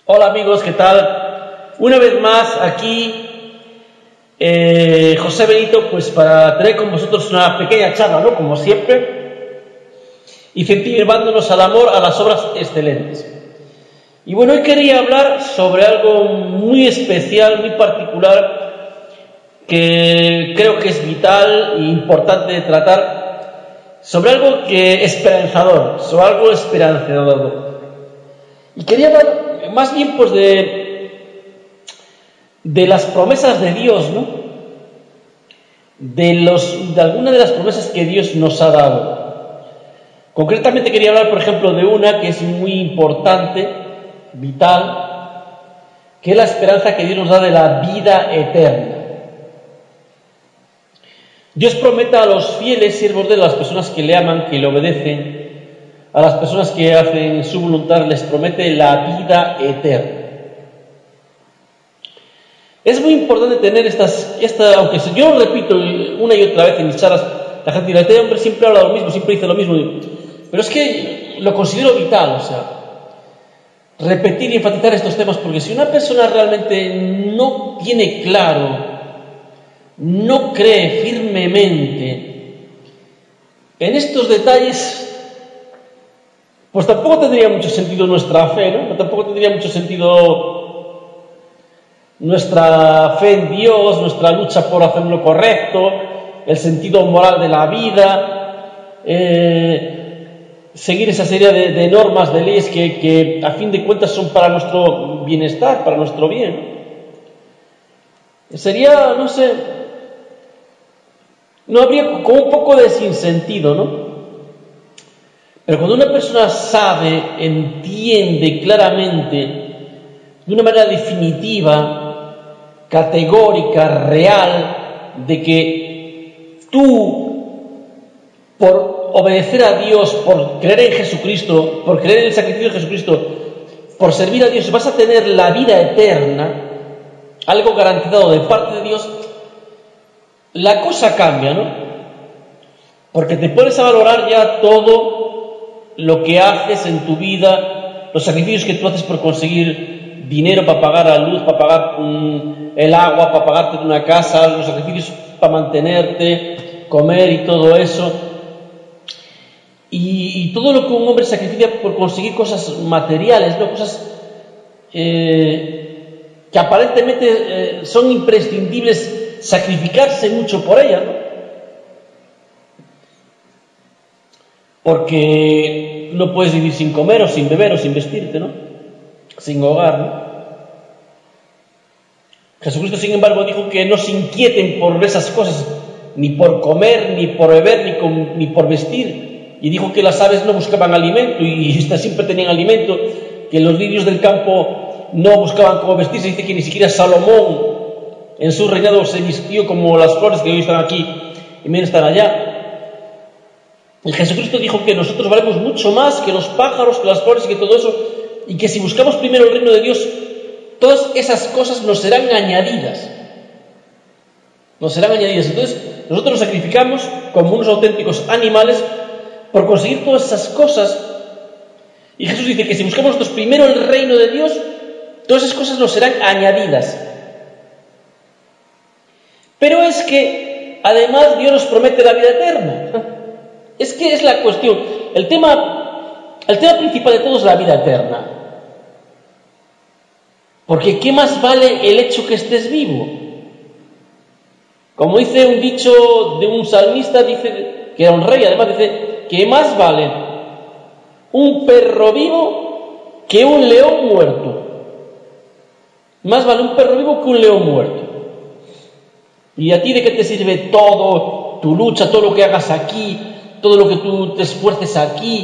Hola amigos, ¿qué tal? Una vez más aquí José Benito, pues para traer con vosotros una pequeña charla, ¿no? Como siempre, incentivándonos al amor, a las obras excelentes. Y bueno, hoy quería hablar sobre algo muy especial, muy particular, que creo que es vital e importante de tratar, sobre algo que esperanzador, sobre algo esperanzador. Y quería hablar más bien pues de las promesas de Dios, ¿no? De algunas de las promesas que Dios nos ha dado. Concretamente quería hablar, por ejemplo, de una que es muy importante, vital, que es la esperanza que Dios nos da de la vida eterna. Dios promete a los fieles siervos de las personas que le aman, que le obedecen, a las personas que hacen su voluntad, les promete la vida eterna. Es muy importante tener aunque yo lo repito una y otra vez en mis charlas, la gente dirá, este hombre siempre habla lo mismo, siempre dice lo mismo, pero es que lo considero vital, o sea, repetir y enfatizar estos temas, porque si una persona realmente no tiene claro, no cree firmemente en estos detalles, pues tampoco tendría mucho sentido nuestra fe, ¿no? Tampoco tendría mucho sentido nuestra fe en Dios, nuestra lucha por hacer lo correcto, el sentido moral de la vida, seguir esa serie de normas, de leyes que a fin de cuentas son para nuestro bienestar, para nuestro bien. Sería, no sé, no habría como un poco de sinsentido, ¿no? Pero cuando una persona sabe, entiende claramente, de una manera definitiva, categórica, real, de que tú, por obedecer a Dios, por creer en Jesucristo, por creer en el sacrificio de Jesucristo, por servir a Dios, vas a tener la vida eterna, algo garantizado de parte de Dios, la cosa cambia, ¿no? Porque te pones a valorar ya todo lo que haces en tu vida, los sacrificios que tú haces por conseguir dinero para pagar la luz, para pagar el agua, para pagarte una casa, los sacrificios para mantenerte, comer y todo eso. Y todo lo que un hombre sacrifica por conseguir cosas materiales, ¿no? Cosas que aparentemente son imprescindibles, sacrificarse mucho por ellas, ¿no? Porque no puedes vivir sin comer o sin beber o sin vestirte, ¿no? Sin hogar, ¿no? Jesucristo, sin embargo, dijo que no se inquieten por esas cosas, ni por comer, ni por beber, ni por vestir. Y dijo que las aves no buscaban alimento y estas siempre tenían alimento, que los lirios del campo no buscaban cómo vestirse. Dice que ni siquiera Salomón en su reinado se vistió como las flores que hoy están aquí y menos están allá. Y Jesucristo dijo que nosotros valemos mucho más que los pájaros, que las flores y que todo eso, y que si buscamos primero el reino de Dios, todas esas cosas nos serán añadidas. Nos serán añadidas. Entonces, nosotros nos sacrificamos como unos auténticos animales por conseguir todas esas cosas. Y Jesús dice que si buscamos nosotros primero el reino de Dios, todas esas cosas nos serán añadidas. Pero es que, además, Dios nos promete la vida eterna. Es que es la cuestión. El tema principal de todo es la vida eterna. Porque ¿qué más vale el hecho que estés vivo? Como dice un dicho de un salmista, dice, que era un rey, además dice, que más vale un perro vivo que un león muerto. Más vale un perro vivo que un león muerto. ¿Y a ti de qué te sirve todo, tu lucha, todo lo que hagas aquí, todo lo que tú te esfuerces aquí,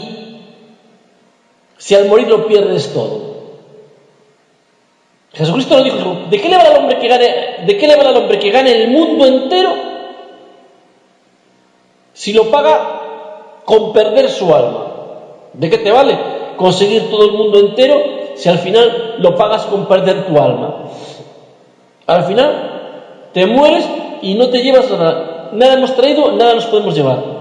si al morir lo pierdes todo? Jesucristo lo dijo, ¿de qué le vale al hombre que gane el mundo entero si lo paga con perder su alma? ¿De qué te vale conseguir todo el mundo entero si al final lo pagas con perder tu alma? Al final te mueres y no te llevas nada. Nada hemos traído, nada nos podemos llevar.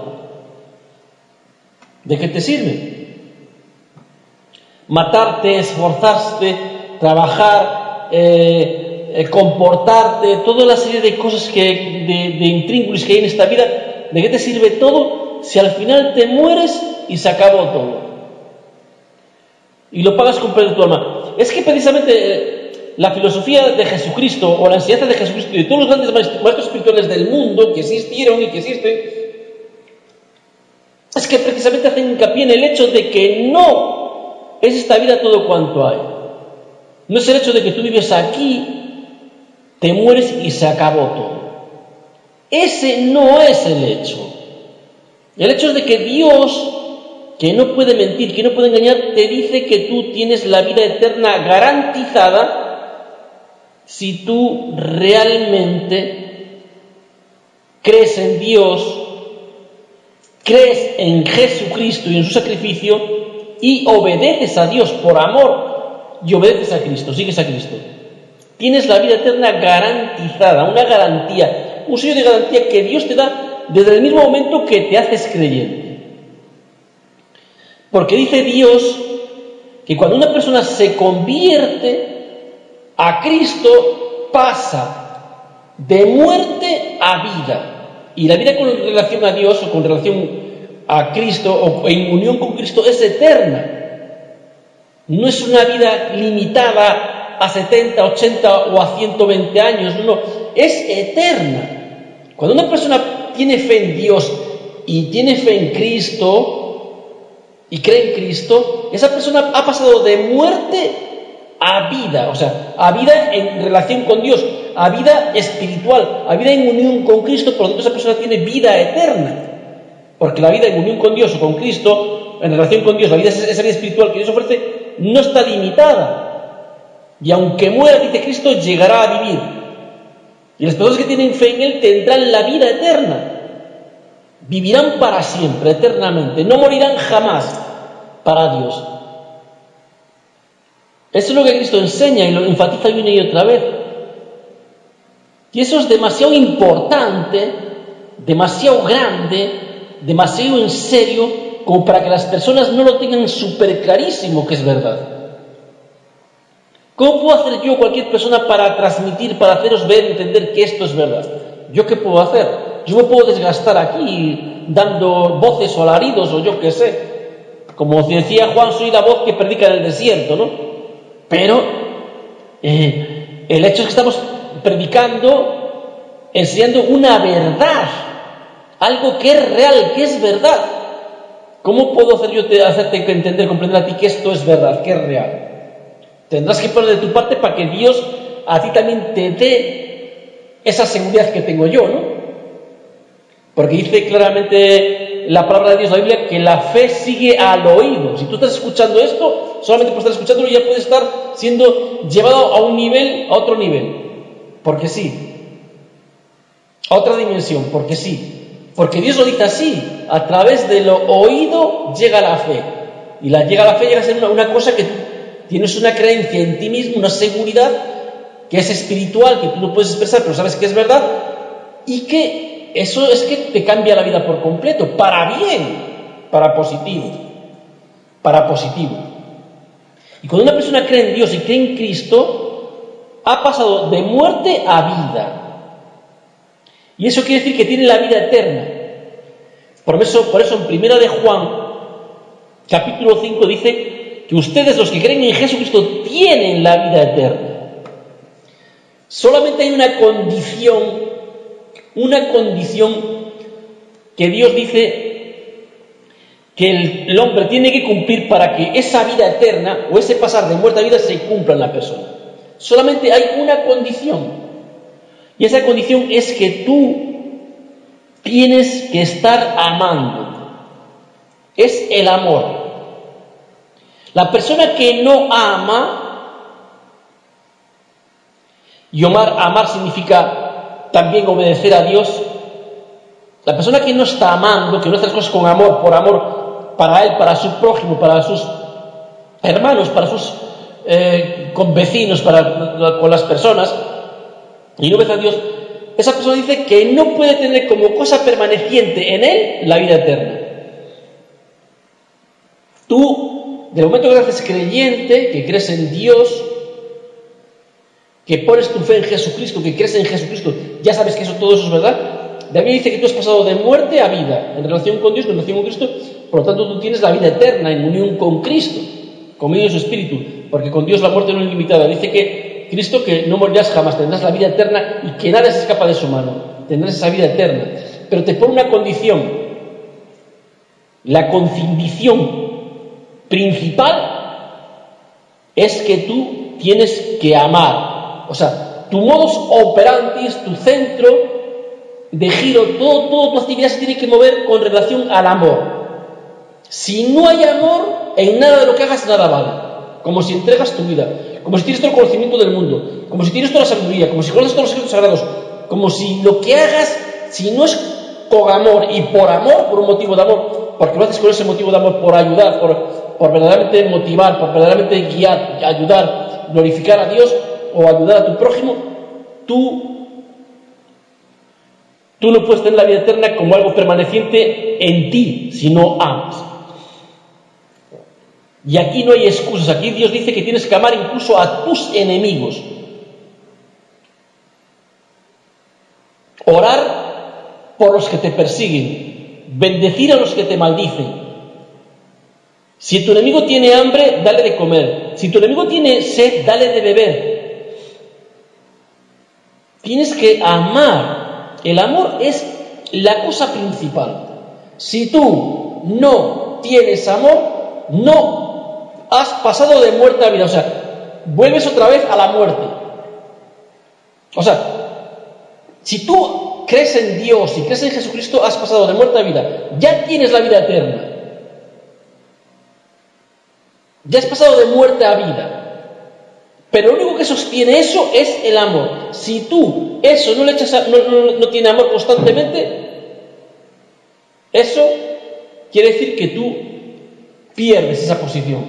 ¿De qué te sirve? Matarte, esforzarte, trabajar, comportarte, toda la serie de cosas de intríngulis que hay en esta vida, ¿de qué te sirve todo si al final te mueres y se acabó todo? Y lo pagas con perder tu alma. Es que precisamente la filosofía de Jesucristo, o la enseñanza de Jesucristo y de todos los grandes maestros espirituales del mundo que existieron y que existen, es que precisamente hacen hincapié en el hecho de que no es esta vida todo cuanto hay. No es el hecho de que tú vives aquí, te mueres y se acabó todo. Ese no es el hecho. El hecho es de que Dios, que no puede mentir, que no puede engañar, te dice que tú tienes la vida eterna garantizada si tú realmente crees en Dios, crees en Jesucristo y en su sacrificio y obedeces a Dios por amor y obedeces a Cristo, sigues a Cristo. Tienes la vida eterna garantizada, una garantía, un sello de garantía que Dios te da desde el mismo momento que te haces creyente. Porque dice Dios que cuando una persona se convierte a Cristo, pasa de muerte a vida. Y la vida con relación a Dios o con relación a Cristo o en unión con Cristo es eterna. No es una vida limitada a 70, 80 o a 120 años, no, es eterna. Cuando una persona tiene fe en Dios y tiene fe en Cristo y cree en Cristo, esa persona ha pasado de muerte a vida, o sea, a vida en relación con Dios, a vida espiritual, a vida en unión con Cristo. Por lo tanto, esa persona tiene vida eterna, porque la vida en unión con Dios o con Cristo, en relación con Dios, la vida, esa vida espiritual que Dios ofrece, no está limitada, y aunque muera, dice Cristo, llegará a vivir, y las personas que tienen fe en Él tendrán la vida eterna, vivirán para siempre, eternamente, no morirán jamás para Dios. Eso es lo que Cristo enseña y lo enfatiza una y otra vez. Y eso es demasiado importante, demasiado grande, demasiado en serio, como para que las personas no lo tengan súper clarísimo que es verdad. ¿Cómo puedo hacer yo, cualquier persona, para transmitir, para haceros ver, entender que esto es verdad? ¿Yo qué puedo hacer? Yo me puedo desgastar aquí dando voces o alaridos o yo qué sé. Como decía Juan, soy la voz que predica en el desierto, ¿no? Pero el hecho es que estamos predicando, enseñando una verdad, algo que es real, que es verdad. ¿Cómo puedo hacer yo hacerte entender, comprender a ti que esto es verdad, que es real? Tendrás que poner de tu parte para que Dios a ti también te dé esa seguridad que tengo yo, ¿no? Porque dice claramente la palabra de Dios, la Biblia, que la fe sigue al oído. Si tú estás escuchando esto, solamente por estar escuchándolo ya puedes estar siendo llevado a un nivel, a otro nivel. Porque sí. A otra dimensión, porque sí. Porque Dios lo dice así. A través de lo oído llega la fe. Y llega a la fe llega a ser una cosa que tú tienes una creencia en ti mismo, una seguridad que es espiritual, que tú no puedes expresar, pero sabes que es verdad. Y que eso es que te cambia la vida por completo, para bien, para positivo. Y cuando una persona cree en Dios y cree en Cristo, ha pasado de muerte a vida. Y eso quiere decir que tiene la vida eterna. Por eso en 1 de Juan, capítulo 5, dice que ustedes, los que creen en Jesucristo, tienen la vida eterna. Solamente hay una condición que Dios dice que el hombre tiene que cumplir para que esa vida eterna o ese pasar de muerte a vida se cumpla en la persona. Solamente hay una condición, y esa condición es que tú tienes que estar amando. Es el amor. La persona que no ama, y amar significa también obedecer a Dios. La persona que no está amando, que no hace las cosas con amor, por amor para él, para su prójimo, para sus hermanos, para sus convecinos, con las personas, y no obedece a Dios, esa persona dice que no puede tener como cosa permaneciente en él la vida eterna. Tú, del momento que te haces creyente, que crees en Dios, que pones tu fe en Jesucristo, que crees en Jesucristo, ya sabes que todo eso es verdad. David dice que tú has pasado de muerte a vida en relación con Dios, en relación con Cristo, por lo tanto tú tienes la vida eterna en unión con Cristo, con medio de su Espíritu, porque con Dios la muerte no es limitada. Dice que Cristo, que no morirás jamás, tendrás la vida eterna y que nada se escapa de su mano, tendrás esa vida eterna. Pero te pone una condición, la condición principal es que tú tienes que amar, o sea, tu modus operandi, tu centro de giro, toda tu actividad se tiene que mover con relación al amor. Si no hay amor, en nada de lo que hagas nada vale. Como si entregas tu vida, como si tienes todo el conocimiento del mundo, como si tienes toda la sabiduría, como si conoces todos los secretos sagrados, como si lo que hagas, si no es con amor y por amor, por un motivo de amor, porque lo haces con ese motivo de amor, por ayudar, por verdaderamente motivar, por verdaderamente guiar, ayudar, glorificar a Dios o ayudar a tu prójimo, tú no puedes tener la vida eterna como algo permaneciente en ti si no amas. Y aquí no hay excusas. Aquí Dios dice que tienes que amar incluso a tus enemigos. Orar por los que te persiguen. Bendecir a los que te maldicen. Si tu enemigo tiene hambre, dale de comer. Si tu enemigo tiene sed, dale de beber. Tienes que amar. El amor es la cosa principal. Si tú no tienes amor, no has pasado de muerte a vida. O sea, vuelves otra vez a la muerte. O sea, si tú crees en Dios y crees en Jesucristo, has pasado de muerte a vida. Ya tienes la vida eterna. Ya has pasado de muerte a vida. Pero lo único que sostiene eso es el amor. Si tú eso no le echas no tiene amor constantemente, eso quiere decir que tú pierdes esa posición.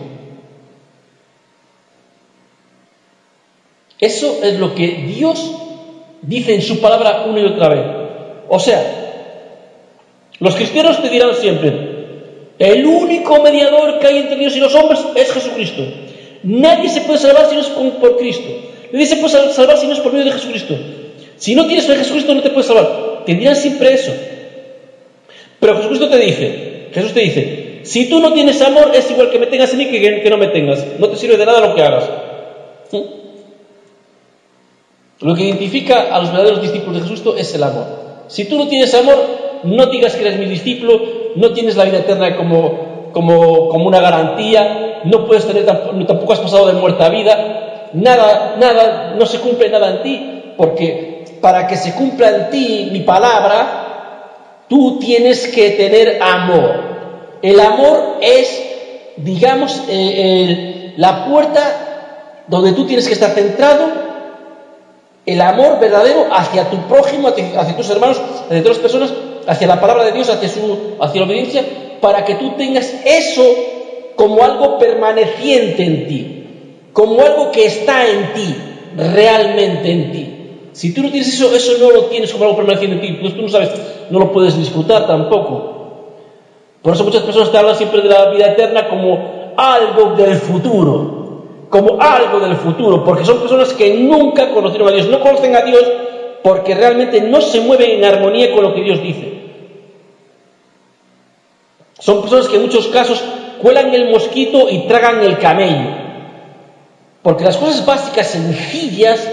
Eso es lo que Dios dice en su palabra una y otra vez. O sea, los cristianos te dirán siempre: el único mediador que hay entre Dios y los hombres es Jesucristo. Nadie se puede salvar si no es por Cristo. Nadie se puede salvar si no es por medio de Jesucristo. Si no tienes fe en Jesucristo no te puedes salvar. Te dirán siempre eso. Pero Jesús te dice, si tú no tienes amor, es igual que me tengas en mí que no me tengas. No te sirve de nada lo que hagas. ¿Sí? Lo que identifica a los verdaderos discípulos de Jesús es el amor. Si tú no tienes amor, no digas que eres mi discípulo, no tienes la vida eterna como una garantía, no puedes tener, tampoco has pasado de muerte a vida, nada, no se cumple nada en ti, porque para que se cumpla en ti mi palabra, tú tienes que tener amor. El amor es, digamos, la puerta donde tú tienes que estar centrado, el amor verdadero hacia tu prójimo, hacia tus hermanos, hacia todas las personas, hacia la palabra de Dios, hacia la obediencia, para que tú tengas eso como algo permaneciente en ti, como algo que está en ti, realmente en ti. Si tú no tienes eso no lo tienes como algo permaneciente en ti, pues tú no sabes, no lo puedes disfrutar tampoco. Por eso muchas personas te hablan siempre de la vida eterna como algo del futuro, porque son personas que nunca conocieron a Dios, no conocen a Dios porque realmente no se mueven en armonía con lo que Dios dice. Son personas que en muchos casos cuelan el mosquito y tragan el camello, porque las cosas básicas, sencillas,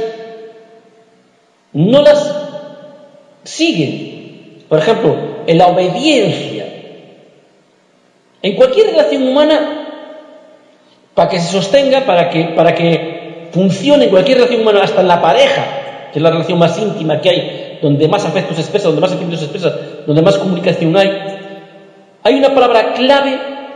no las siguen. Por ejemplo, en la obediencia, en cualquier relación humana, para que se sostenga, para que funcione en cualquier relación humana, hasta en la pareja, que es la relación más íntima que hay, donde más afecto se expresa, donde más sentimientos se expresa, donde más comunicación hay una palabra clave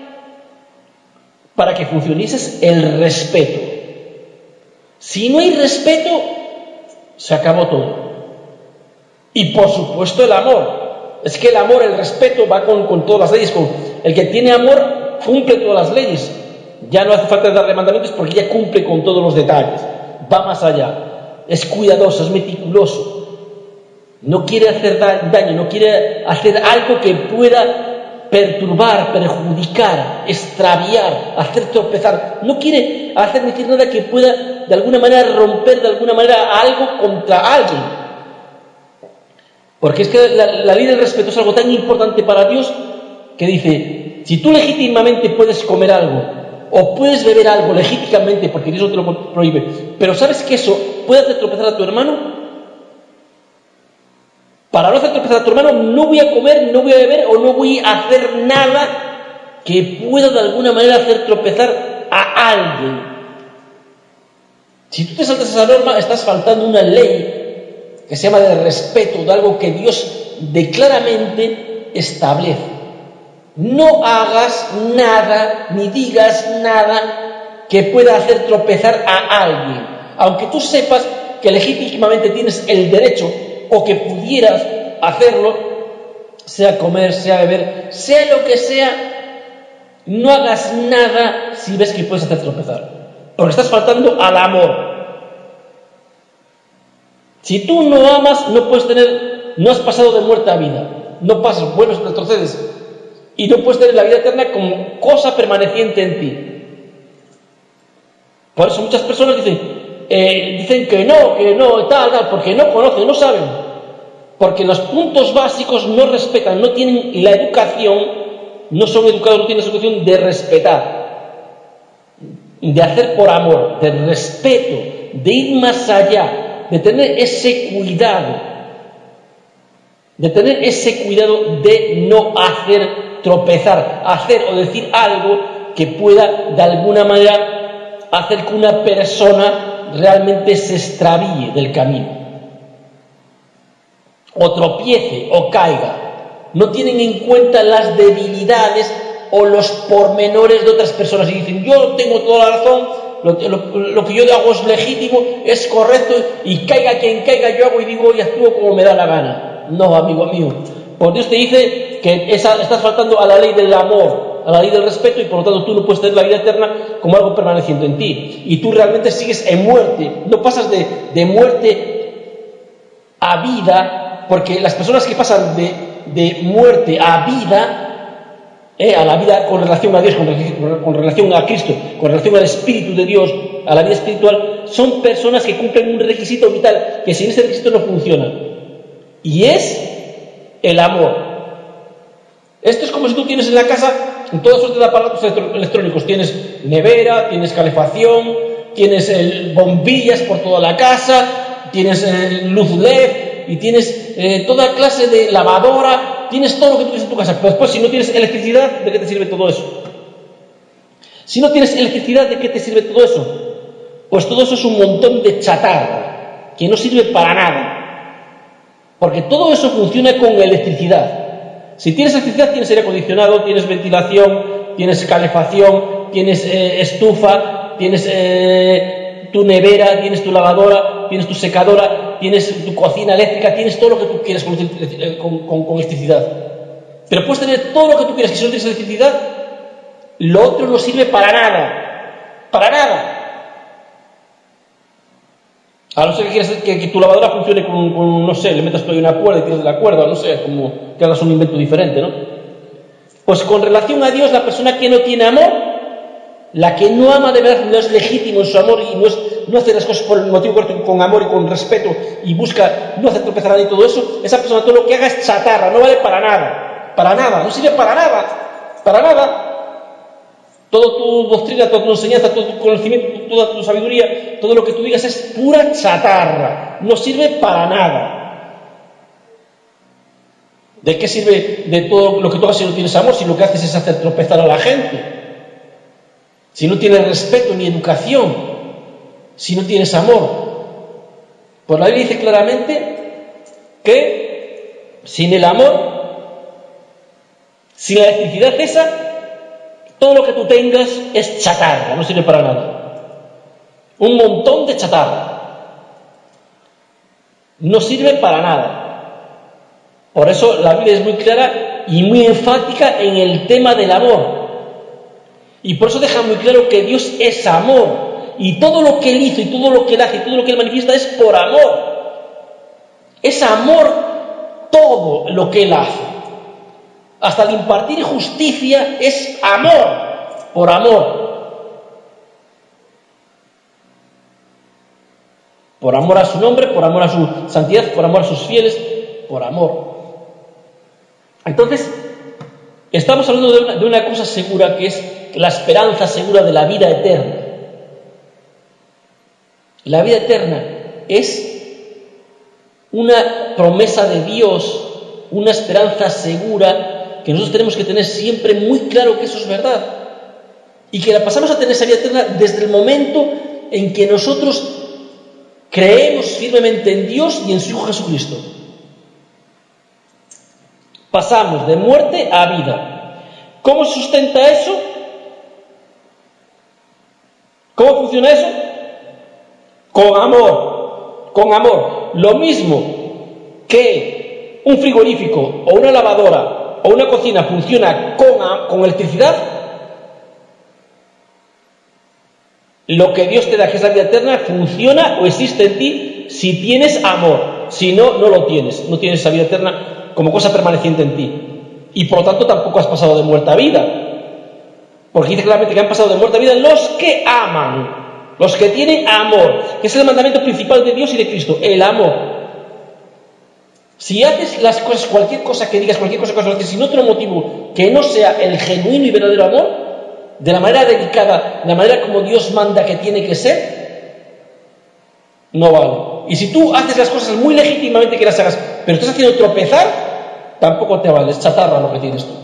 para que funcione, y ese es el respeto. Si no hay respeto, se acabó todo. Y por supuesto el amor. Es que el amor, el respeto va con todas las leyes. El que tiene amor cumple todas las leyes. Ya no hace falta darle mandamientos porque ya cumple con todos los detalles. Va más allá. Es cuidadoso, es meticuloso. No quiere hacer daño, no quiere hacer algo que pueda perturbar, perjudicar, extraviar, hacer tropezar. No quiere hacer ni decir nada que pueda de alguna manera romper de alguna manera algo contra alguien. Porque es que la ley del respeto es algo tan importante para Dios que dice, si tú legítimamente puedes comer algo o puedes beber algo legítimamente porque Dios no te lo prohíbe, pero sabes que eso puede hacer tropezar a tu hermano, para no hacer tropezar a tu hermano no voy a comer, no voy a beber o no voy a hacer nada que pueda de alguna manera hacer tropezar a alguien. Si tú te saltas esa norma, estás faltando una ley que se llama de respeto, de algo que Dios claramente establece. No hagas nada, ni digas nada que pueda hacer tropezar a alguien, aunque tú sepas que legítimamente tienes el derecho o que pudieras hacerlo, sea comer, sea beber, sea lo que sea, no hagas nada si ves que puedes hacer tropezar, porque estás faltando al amor. Si tú no amas, no has pasado de muerte a vida, no pasas, vuelves, retrocedes, y no puedes tener la vida eterna como cosa permaneciente en ti. Por eso muchas personas dicen que no, tal, porque no conocen, no saben. Porque los puntos básicos no respetan, no tienen la educación, no son educados, no tienen la educación de respetar, de hacer por amor, de respeto, de ir más allá, de tener ese cuidado, de no hacer tropezar, hacer o decir algo que pueda de alguna manera hacer que una persona realmente se extravíe del camino, o tropiece o caiga. No tienen en cuenta las debilidades o los pormenores de otras personas y dicen, yo tengo toda la razón, lo que yo hago es legítimo, es correcto, y caiga quien caiga, yo hago y digo y actúo como me da la gana. No, amigo mío, por Dios te dice que estás faltando a la ley del amor, a la ley del respeto, y por lo tanto tú no puedes tener la vida eterna como algo permaneciente en ti, y tú realmente sigues en muerte, no pasas de muerte a vida, porque las personas que pasan de muerte a la vida con relación a Dios, con relación a Cristo, con relación al Espíritu de Dios, a la vida espiritual, son personas que cumplen un requisito vital, que sin ese requisito no funciona, y es el amor. Esto es como si tú tienes en la casa toda suerte de aparatos electrónicos. Tienes nevera, tienes calefacción, tienes bombillas por toda la casa, tienes luz LED y tienes toda clase de lavadora, tienes todo lo que tú tienes en tu casa. Pero después, si no tienes electricidad, ¿de qué te sirve todo eso? Si no tienes electricidad, ¿de qué te sirve todo eso? Pues todo eso es un montón de chatarra que no sirve para nada. Porque todo eso funciona con electricidad. Si tienes electricidad, tienes aire acondicionado, tienes ventilación, tienes calefacción, tienes estufa, tienes tu nevera, tienes tu lavadora, tienes tu secadora, tienes tu cocina eléctrica, tienes todo lo que tú quieres con electricidad. Pero puedes tener todo lo que tú quieras, que si no tienes electricidad, lo otro no sirve para nada. Para nada. A no ser que quieras que tu lavadora funcione con, no sé, le metas todavía una cuerda y tiras de la cuerda, no sé, como que hagas un invento diferente, ¿no? Pues con relación a Dios, la persona que no tiene amor, la que no ama de verdad, no es legítimo en su amor y no hace las cosas por el motivo correcto, con amor y con respeto, y busca no hacer tropezar a nadie y todo eso, esa persona todo lo que haga es chatarra, no vale para nada, no sirve para nada. Toda tu doctrina, toda tu enseñanza, todo tu conocimiento, toda tu sabiduría, todo lo que tú digas es pura chatarra, no sirve para nada. ¿De qué sirve de todo lo que tú hagas si no tienes amor? Si lo que haces es hacer tropezar a la gente, si no tienes respeto ni educación, si no tienes amor. Pues la Biblia dice claramente que sin el amor, sin la electricidad esa, todo lo que tú tengas es chatarra, no sirve para nada. Un montón de chatarra. No sirve para nada. Por eso la Biblia es muy clara y muy enfática en el tema del amor. Y por eso deja muy claro que Dios es amor. Y todo lo que Él hizo y todo lo que Él hace y todo lo que Él manifiesta es por amor. Es amor todo lo que Él hace. Hasta el impartir justicia es amor, por amor. Por amor a su nombre, por amor a su santidad, por amor a sus fieles, por amor. Entonces, estamos hablando de una cosa segura, que es la esperanza segura de la vida eterna. La vida eterna es una promesa de Dios, una esperanza segura que nosotros tenemos que tener siempre muy claro que eso es verdad. Y que la pasamos a tener esa vida eterna desde el momento en que nosotros creemos firmemente en Dios y en su Hijo Jesucristo. Pasamos de muerte a vida. ¿Cómo se sustenta eso? ¿Cómo funciona eso? Con amor. Con amor. Lo mismo que un frigorífico o una lavadora o una cocina funciona con electricidad, lo que Dios te da, que es la vida eterna, funciona o existe en ti si tienes amor. Si no, no lo tienes. No tienes esa vida eterna como cosa permaneciente en ti. Y por lo tanto tampoco has pasado de muerte a vida. Porque dice claramente que han pasado de muerte a vida los que aman, los que tienen amor, que es el mandamiento principal de Dios y de Cristo, el amor. Si haces las cosas, cualquier cosa que digas, cualquier cosa que haces, sin otro motivo que no sea el genuino y verdadero amor, de la manera dedicada, de la manera como Dios manda que tiene que ser, no vale. Y si tú haces las cosas muy legítimamente que las hagas, pero estás haciendo tropezar, tampoco te vale, es chatarra lo que tienes tú.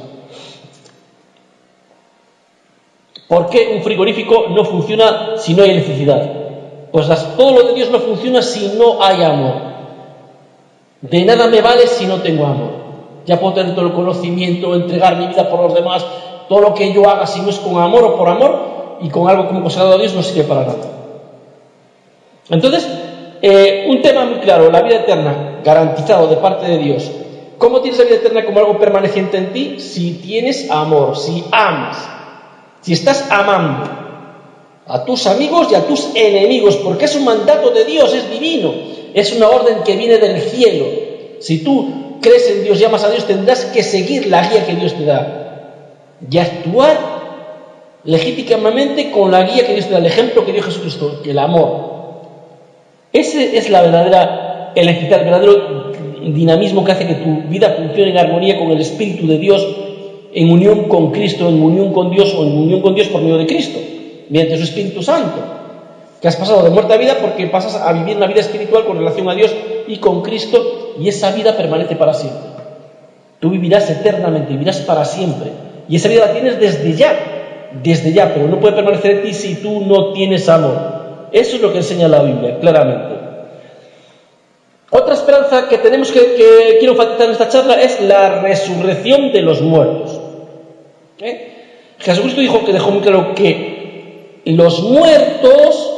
¿Por qué un frigorífico no funciona si no hay electricidad? Pues todo lo de Dios no funciona si no hay amor. De nada me vale si no tengo amor. Ya puedo tener todo el conocimiento, entregar mi vida por los demás, todo lo que yo haga, si no es con amor o por amor y con algo como consagrado a Dios, no sirve para nada. Entonces, un tema muy claro, la vida eterna, garantizado de parte de Dios. ¿Cómo tienes la vida eterna como algo permaneciente en ti? Si tienes amor, si amas, si estás amando a tus amigos y a tus enemigos, porque es un mandato de Dios, es divino, es una orden que viene del cielo. Si tú crees en Dios y amas a Dios, tendrás que seguir la guía que Dios te da y actuar legítimamente con la guía que Dios te da, el ejemplo que dio Jesucristo, el amor. Ese es la verdadera electricidad, el verdadero dinamismo que hace que tu vida funcione en armonía con el Espíritu de Dios, en unión con Cristo, en unión con Dios o en unión con Dios por medio de Cristo, mediante su Espíritu Santo, que has pasado de muerte a vida porque pasas a vivir una vida espiritual con relación a Dios y con Cristo, y esa vida permanece para siempre. Tú vivirás eternamente, vivirás para siempre, y esa vida la tienes desde ya, pero no puede permanecer en ti si tú no tienes amor. Eso es lo que enseña la Biblia, claramente. Otra esperanza que tenemos que quiero enfatizar en esta charla es la resurrección de los muertos. Jesucristo dijo que dejó muy claro que los muertos,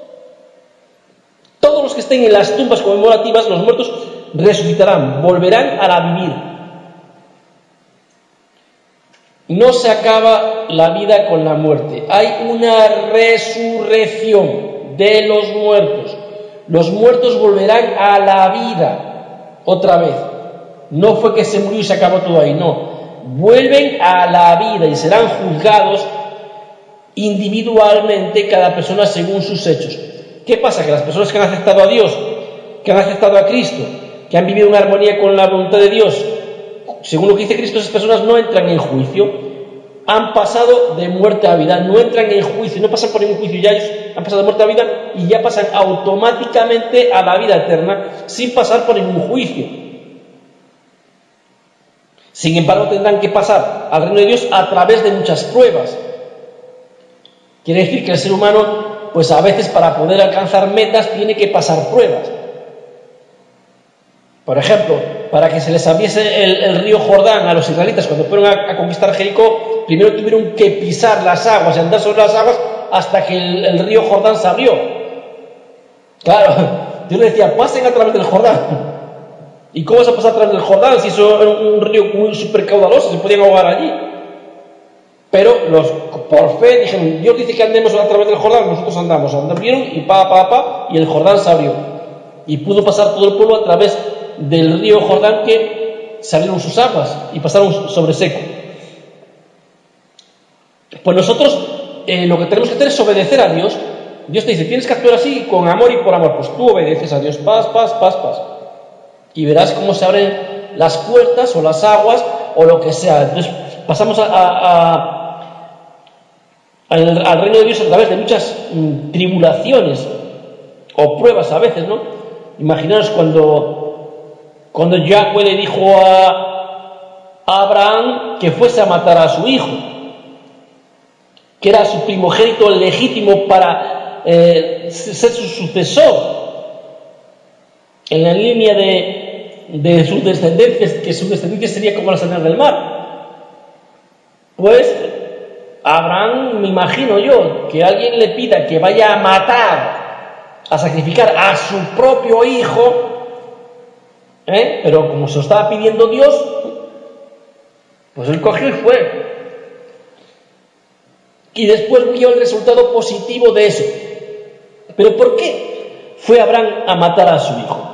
todos los que estén en las tumbas conmemorativas, los muertos resucitarán, volverán a la vivir. No se acaba la vida con la muerte, hay una resurrección de los muertos. Los muertos volverán a la vida otra vez. No fue que se murió y se acabó todo ahí, no. Vuelven a la vida y serán juzgados individualmente cada persona según sus hechos. ¿Qué pasa? Que las personas que han aceptado a Dios, que han aceptado a Cristo, que han vivido en armonía con la voluntad de Dios, según lo que dice Cristo, esas personas no entran en juicio. Han pasado de muerte a vida, no entran en juicio, no pasan por ningún juicio, ya ellos han pasado de muerte a vida y ya pasan automáticamente a la vida eterna sin pasar por ningún juicio. Sin embargo, tendrán que pasar al reino de Dios a través de muchas pruebas. Quiere decir que el ser humano, pues a veces para poder alcanzar metas tiene que pasar pruebas. Por ejemplo, para que se les abriese el río Jordán a los israelitas cuando fueron a conquistar Jericó, primero tuvieron que pisar las aguas y andar sobre las aguas hasta que el río Jordán se abrió. Claro, Dios le decía, pasen a través del Jordán. ¿Y cómo se pasa a través del Jordán si eso era un río muy súper caudaloso? Se podían ahogar allí. Pero por fe dijeron, Dios dice que andemos a través del Jordán, nosotros andamos. Anduvieron y y el Jordán se abrió. Y pudo pasar todo el pueblo a través del río Jordán, que salieron sus aguas y pasaron sobre seco. Pues nosotros lo que tenemos que hacer es obedecer a Dios. Dios te dice, tienes que actuar así, con amor y por amor. Pues tú obedeces a Dios, paz. Y verás cómo se abren las puertas o las aguas o lo que sea. Entonces pasamos al reino de Dios a través de muchas tribulaciones o pruebas a veces, ¿no? Imaginaos cuando Yahweh le dijo a Abraham que fuese a matar a su hijo, que era su primogénito legítimo para ser su sucesor en la línea de sus descendencias, que su descendencia sería como las arenas del mar. Pues Abraham, me imagino yo, que alguien le pida que vaya a matar, a sacrificar a su propio hijo, pero como se lo estaba pidiendo Dios, pues él cogió y fue. Y después vio el resultado positivo de eso. ¿Pero por qué fue Abraham a matar a su hijo?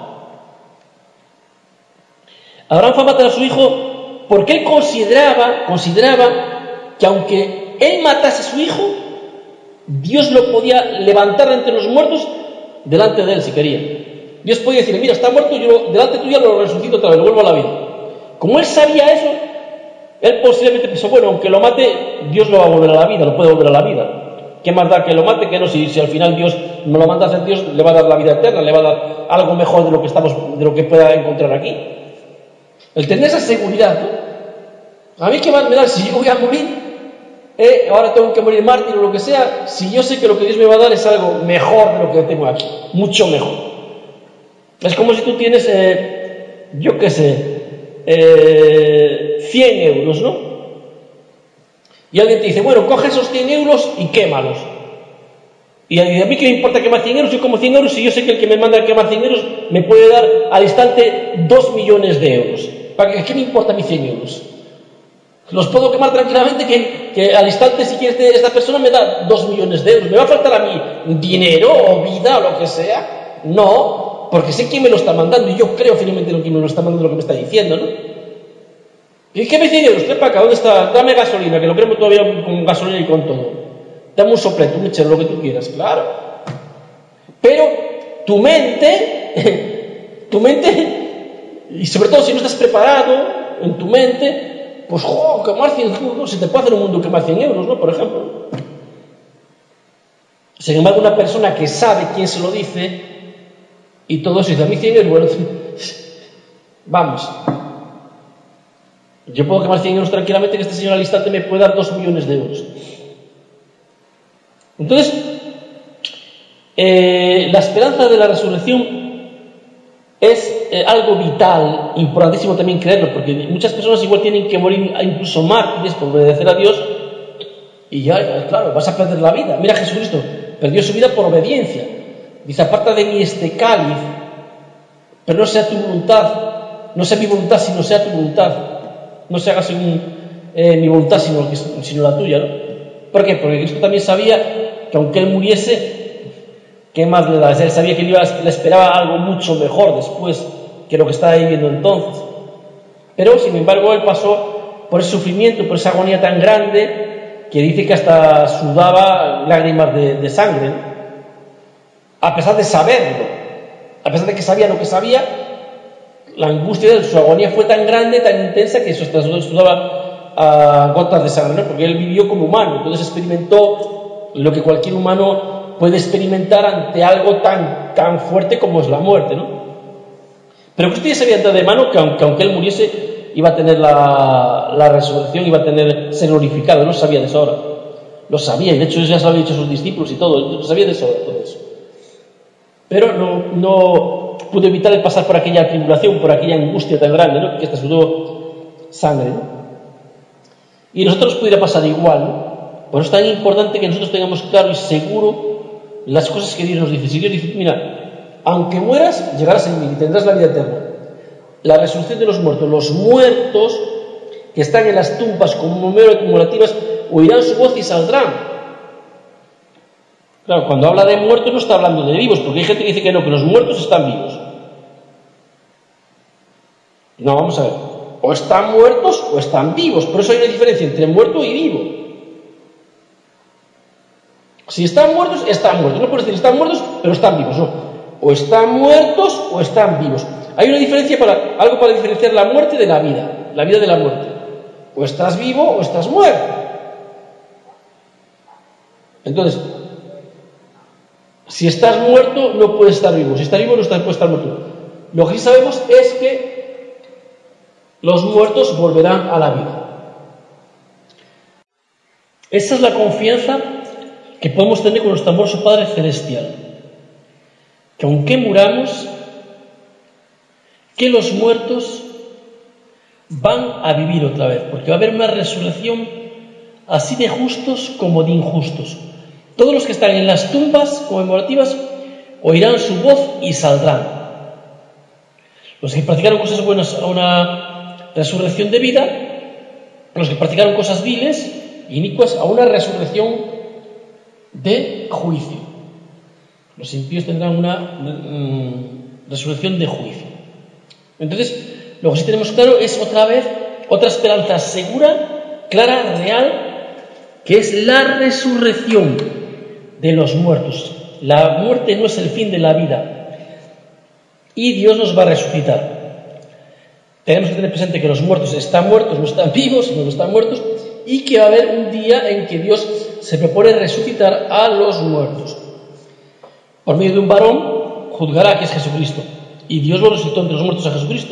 Abraham fue a matar a su hijo porque él consideraba que aunque él matase a su hijo, Dios lo podía levantar de entre los muertos delante de él si quería. Dios podía decirle, mira, está muerto, yo delante tuyo lo resucito otra vez, lo vuelvo a la vida. Como él sabía eso, él posiblemente pensó, bueno, aunque lo mate, Dios lo va a volver a la vida, lo puede volver a la vida. ¿Qué más da que lo mate que no? Si al final Dios me lo manda a hacer, Dios le va a dar la vida eterna, le va a dar algo mejor de lo que pueda encontrar aquí. El tener esa seguridad, ¿no? A mí qué más me da si yo voy a morir, ahora tengo que morir mártir o lo que sea, si yo sé que lo que Dios me va a dar es algo mejor de lo que tengo aquí, mucho mejor. Es como si tú tienes, yo qué sé, 100 euros, ¿no? Y alguien te dice, bueno, coge esos 100 euros y quémalos. Y a mí qué me importa quemar 100 euros, yo como 100 euros, si yo sé que el que me manda a quemar 100 euros me puede dar al instante 2 millones de euros. ¿Qué me importa a mí 100 euros? Los puedo quemar tranquilamente que al instante, si quieres, esta persona me da 2 millones de euros. ¿Me va a faltar a mí dinero o vida o lo que sea? No, porque sé quién me lo está mandando y yo creo firmemente en lo que me lo está mandando, lo que me está diciendo, ¿no? ¿Y qué me dice Dios? Trae para acá, ¿dónde está? Dame gasolina, que lo queremos todavía con gasolina y con todo. Dame un sopleto, un mechero, lo que tú quieras, claro. Pero tu mente, y sobre todo si no estás preparado en tu mente, pues, quemar 100 euros, si te puede hacer un mundo quemar 100 euros, ¿no? Por ejemplo. Sin embargo, una persona que sabe quién se lo dice y todo eso, dice, a mí 100 euros, bueno, vamos. Yo puedo quemar 100 euros tranquilamente, que este señor al instante me puede dar 2 millones de euros. Entonces, la esperanza de la resurrección es algo vital, importantísimo también creerlo, porque muchas personas igual tienen que morir incluso mártires por obedecer a Dios y ya, claro, vas a perder la vida. Mira, Jesucristo perdió su vida por obediencia. Dice, aparta de mí este cáliz, pero no sea tu voluntad, no sea mi voluntad, sino sea tu voluntad. No se haga según mi voluntad, sino la tuya, ¿no? ¿Por qué? Porque Cristo también sabía que aunque él muriese, ¿qué más le da? Él sabía que le esperaba algo mucho mejor después que lo que estaba viviendo entonces. Pero, sin embargo, él pasó por ese sufrimiento, por esa agonía tan grande, que dice que hasta sudaba lágrimas de sangre, ¿no? A pesar de saberlo, a pesar de que sabía lo que sabía, la angustia de su agonía fue tan grande, tan intensa, que eso hasta sudaba a gotas de sangre, ¿no? Porque él vivió como humano, entonces experimentó lo que cualquier humano puede experimentar ante algo tan fuerte como es la muerte, ¿no? Pero Cristo ya sabía de mano que aunque él muriese, iba a tener la resurrección, iba a ser glorificado. No sabía de eso ahora, lo sabía, y de hecho ya se lo había dicho a sus discípulos y todo, lo sabía de eso ahora, todo eso. Pero no pudo evitar el pasar por aquella tribulación, por aquella angustia tan grande, ¿no? Que hasta sudó sangre, ¿no? Y a nosotros pudiera pasar igual, ¿no? Por eso es tan importante que nosotros tengamos claro y seguro las cosas que Dios nos dice. Si Dios dice, mira, aunque mueras, llegarás en mí y tendrás la vida eterna. La resurrección de los muertos que están en las tumbas como mero acumulativas, oirán su voz y saldrán. Claro, cuando habla de muertos no está hablando de vivos, porque hay gente que dice que no, que los muertos están vivos. No, vamos a ver. o están muertos o están vivos. Por eso hay una diferencia entre muerto y vivo. Si están muertos, están muertos. No puedes decir están muertos, pero están vivos. No. O están muertos o están vivos. Hay una diferencia, algo para diferenciar la muerte de la vida de la muerte. O estás vivo o estás muerto. Entonces, si estás muerto, no puedes estar vivo. Si estás vivo, no puedes estar muerto. Lo que sí sabemos es que los muertos volverán a la vida. Esa es la confianza que podemos tener con nuestro amoroso Padre Celestial. Que aunque muramos, que los muertos van a vivir otra vez, porque va a haber una resurrección así de justos como de injustos. Todos los que están en las tumbas conmemorativas oirán su voz y saldrán. Los que practicaron cosas buenas a una resurrección de vida, los que practicaron cosas viles y inicuas a una resurrección de juicio. Los impíos tendrán una resurrección de juicio. Entonces, lo que sí tenemos claro es otra vez otra esperanza segura, clara, real, que es la resurrección de los muertos. La muerte no es el fin de la vida y Dios nos va a resucitar. Tenemos que tener presente que los muertos están muertos, no están vivos, sino que están muertos, y que va a haber un día en que Dios se propone resucitar a los muertos. Por medio de un varón juzgará, que es Jesucristo, y Dios lo resucitó entre los muertos a Jesucristo.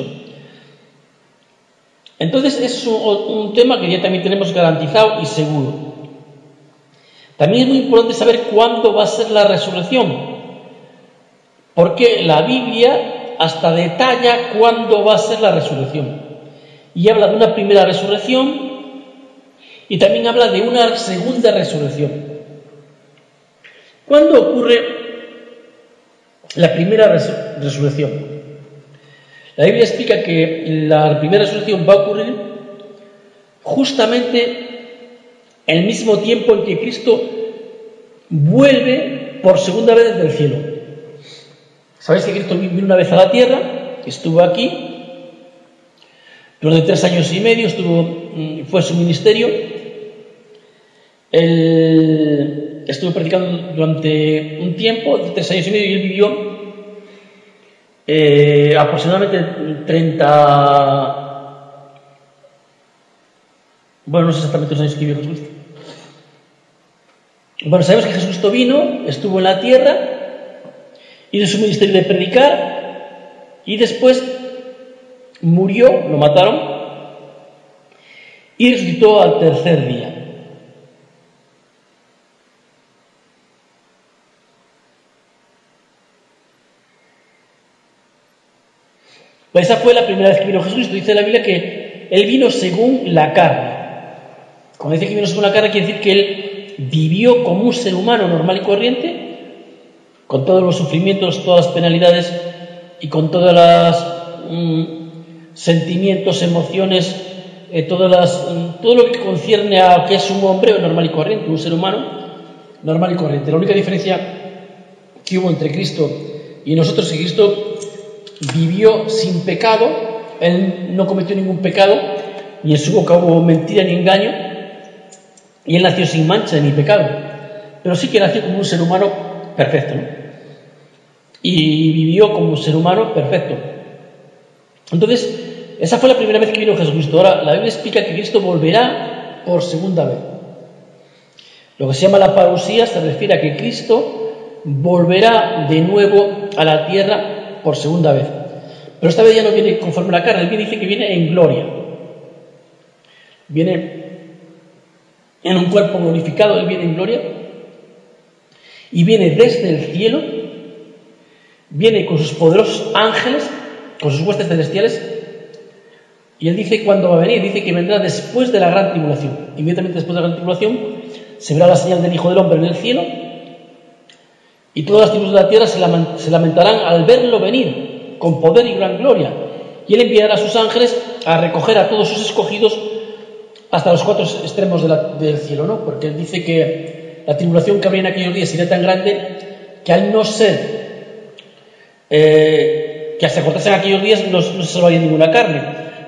Entonces es un tema que ya también tenemos garantizado y seguro. También es muy importante saber cuándo va a ser la resurrección, porque la Biblia hasta detalla cuándo va a ser la resurrección. Y habla de una primera resurrección y también habla de una segunda resurrección. ¿Cuándo ocurre la primera resurrección? La Biblia explica que la primera resurrección va a ocurrir justamente el mismo tiempo en que Cristo vuelve por segunda vez desde el cielo. Sabéis que Cristo vino una vez a la tierra, estuvo aquí durante 3 años y medio, fue su ministerio. Él estuvo predicando durante un tiempo, 3 años y medio, y él vivió aproximadamente 30, bueno, no sé exactamente los años que vivió Jesucristo. Bueno, sabemos que Jesucristo vino, estuvo en la tierra, hizo su ministerio de predicar y después murió, lo mataron y resucitó al tercer día. Esa fue la primera vez que vino Jesucristo. Dice la Biblia que Él vino según la carne. Cuando dice que vino según la carne, quiere decir que Él vivió como un ser humano normal y corriente, con todos los sufrimientos, todas las penalidades y con todos los sentimientos, emociones, todo lo que concierne a que es un hombre normal y corriente, un ser humano normal y corriente. La única diferencia que hubo entre Cristo y nosotros es que Cristo vivió sin pecado, Él no cometió ningún pecado, ni en su boca hubo mentira ni engaño, y Él nació sin mancha ni pecado, pero sí que nació como un ser humano perfecto, ¿no? Y vivió como un ser humano perfecto. Entonces, esa fue la primera vez que vino Jesucristo. Ahora, la Biblia explica que Cristo volverá por segunda vez. Lo que se llama la parusía se refiere a que Cristo volverá de nuevo a la tierra por segunda vez. Pero esta vez ya no viene conforme a la carne, Él dice que viene en gloria. Viene en un cuerpo glorificado, Él viene en gloria. Y viene desde el cielo, viene con sus poderosos ángeles, con sus huestes celestiales. Y Él dice cuándo va a venir, dice que vendrá después de la gran tribulación. Inmediatamente después de la gran tribulación se verá la señal del Hijo del Hombre en el cielo. Y todas las tribus de la tierra se lamentarán al verlo venir, con poder y gran gloria. Y Él enviará a sus ángeles a recoger a todos sus escogidos hasta los 4 extremos del cielo, ¿no? Porque Él dice que la tribulación que habría en aquellos días sería tan grande que al no ser, que hasta cortarse en aquellos días no se salvaría ninguna carne.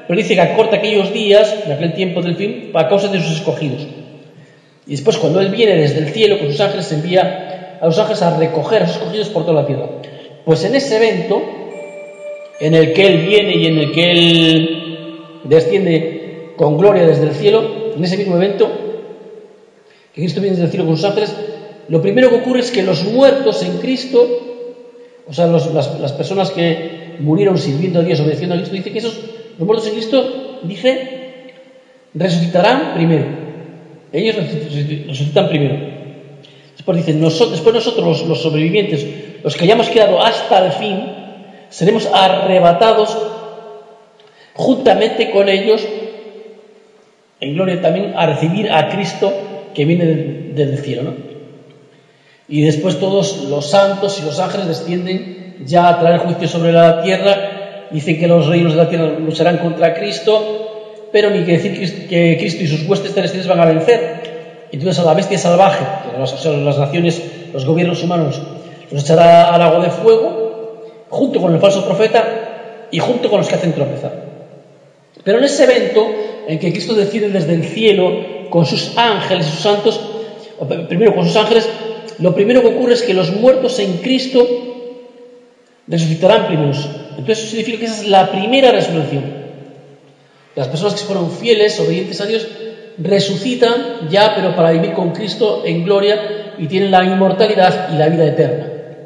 pero dice que acorta aquellos días, en aquel tiempo del fin, a causa de sus escogidos. Y después, cuando Él viene desde el cielo con sus ángeles, envía a los ángeles a recoger a sus escogidos por toda la tierra. Pues en ese evento, en el que Él viene y en el que Él desciende con gloria desde el cielo, en ese mismo evento, que Cristo viene desde el cielo con sus ángeles, lo primero que ocurre es que los muertos en Cristo, o sea, las personas que murieron sirviendo a Dios, obedeciendo a Cristo, dice que los muertos en Cristo, dice, resucitarán primero. Ellos resucitan primero. Después dicen, después nosotros los sobrevivientes, los que hayamos quedado hasta el fin, seremos arrebatados juntamente con ellos en gloria también a recibir a Cristo que viene del cielo, ¿no? Y después todos los santos y los ángeles descienden ya a traer juicio sobre la tierra. Dicen que los reinos de la tierra lucharán contra Cristo, pero ni que decir que Cristo y sus huestes celestiales van a vencer. Entonces a la bestia salvaje, que las naciones, los gobiernos humanos, los echará al lago de fuego, junto con el falso profeta y junto con los que hacen tropezar. Pero en ese evento en que Cristo desciende desde el cielo con sus ángeles y sus santos, primero con sus ángeles, lo primero que ocurre es que los muertos en Cristo resucitarán primeros. Entonces eso significa que esa es la primera resurrección. Las personas que fueron fieles, obedientes a Dios, resucitan ya, pero para vivir con Cristo en gloria, y tienen la inmortalidad y la vida eterna.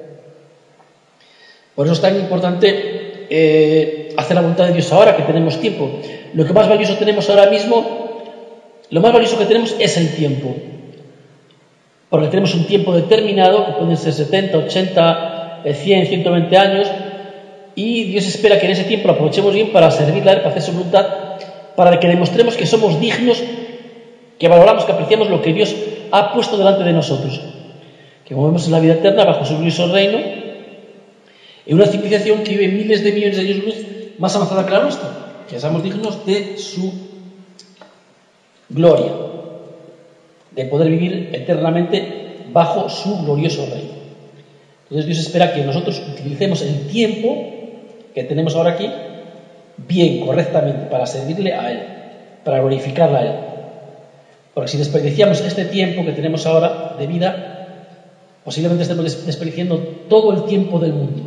Por eso es tan importante hacer la voluntad de Dios ahora que tenemos tiempo. Lo que más valioso tenemos ahora mismo, lo más valioso que tenemos es el tiempo. Porque tenemos un tiempo determinado, que pueden ser 70, 80, 100, 120 años, y Dios espera que en ese tiempo lo aprovechemos bien para servirle a Él, para hacer su voluntad, para que demostremos que somos dignos, que valoramos, que apreciamos lo que Dios ha puesto delante de nosotros, que movemos en la vida eterna bajo su glorioso reino, en una civilización que vive miles de millones de años luz más avanzada que la nuestra, que seamos dignos de su gloria, de poder vivir eternamente bajo su glorioso reino. Entonces Dios espera que nosotros utilicemos el tiempo que tenemos ahora aquí bien, correctamente, para servirle a Él, para glorificarle a Él. Porque si desperdiciamos este tiempo que tenemos ahora de vida, posiblemente estemos desperdiciando todo el tiempo del mundo.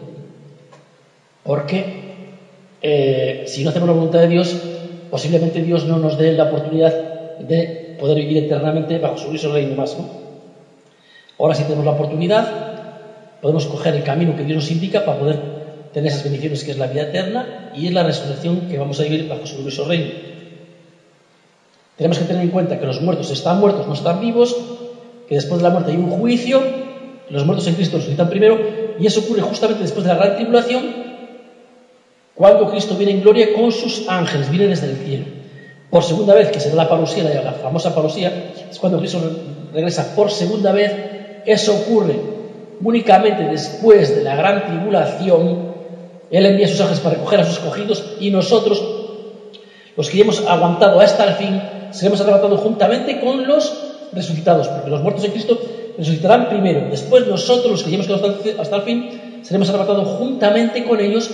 Porque si no hacemos la voluntad de Dios, posiblemente Dios no nos dé la oportunidad de poder vivir eternamente bajo su glorioso reino más, ¿no? Ahora sí tenemos la oportunidad, podemos coger el camino que Dios nos indica para poder tener esas bendiciones que es la vida eterna y es la resurrección que vamos a vivir bajo su glorioso reino. Tenemos que tener en cuenta que los muertos están muertos, no están vivos, que después de la muerte hay un juicio, los muertos en Cristo resucitan primero, y eso ocurre justamente después de la gran tribulación, cuando Cristo viene en gloria con sus ángeles, viene desde el cielo. Por segunda vez, que será la parusía, la famosa parusía, es cuando Cristo regresa por segunda vez. Eso ocurre únicamente después de la gran tribulación. Él envía a sus ángeles para recoger a sus escogidos, y nosotros, los que ya hemos aguantado hasta el fin, seremos arrebatados juntamente con los resucitados, porque los muertos en Cristo resucitarán primero. Después nosotros, los que ya hemos quedado hasta el fin, seremos arrebatados juntamente con ellos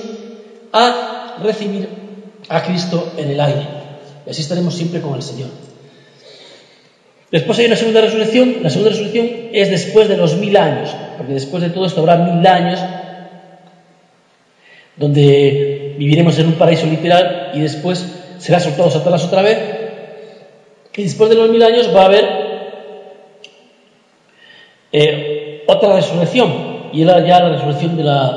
a recibir a Cristo en el aire. Y así estaremos siempre con el Señor. Después hay una segunda resurrección. La segunda resurrección es después de los 1000 años, porque después de todo esto habrá 1000 años donde viviremos en un paraíso literal, y después será soltado Satanás otra vez, y después de los 1000 años va a haber otra resurrección, y era ya la resurrección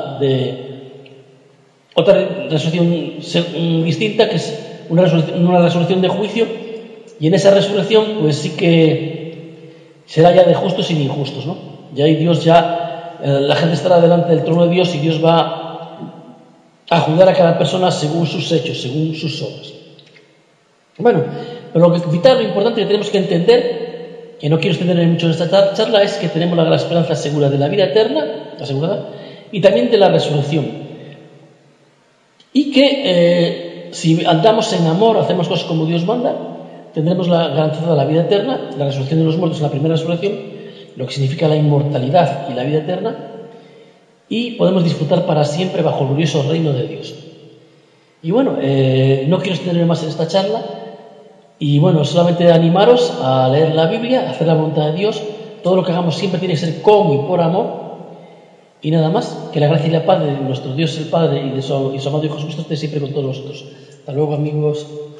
otra resurrección distinta, que es una resurrección de juicio, y en esa resurrección pues sí que será ya de justos y de injustos, ¿no? Ya hay Dios, la gente estará delante del trono de Dios, y Dios va a juzgar a cada persona según sus hechos, según sus obras. Bueno, pero lo vital, lo importante que tenemos que entender, que no quiero extenderme mucho en esta charla, es que tenemos la gran esperanza segura de la vida eterna, asegurada, y también de la resurrección. Y que si andamos en amor, hacemos cosas como Dios manda, tendremos la garantía de la vida eterna, la resurrección de los muertos en la primera resurrección, lo que significa la inmortalidad y la vida eterna, y podemos disfrutar para siempre bajo el glorioso reino de Dios. Y bueno, no quiero extenderme más en esta charla. Y bueno, solamente animaros a leer la Biblia, a hacer la voluntad de Dios. Todo lo que hagamos siempre tiene que ser con y por amor. Y nada más, que la gracia y la paz de nuestro Dios el Padre y de su amado Hijo Jesucristo esté siempre con todos nosotros. Hasta luego, amigos.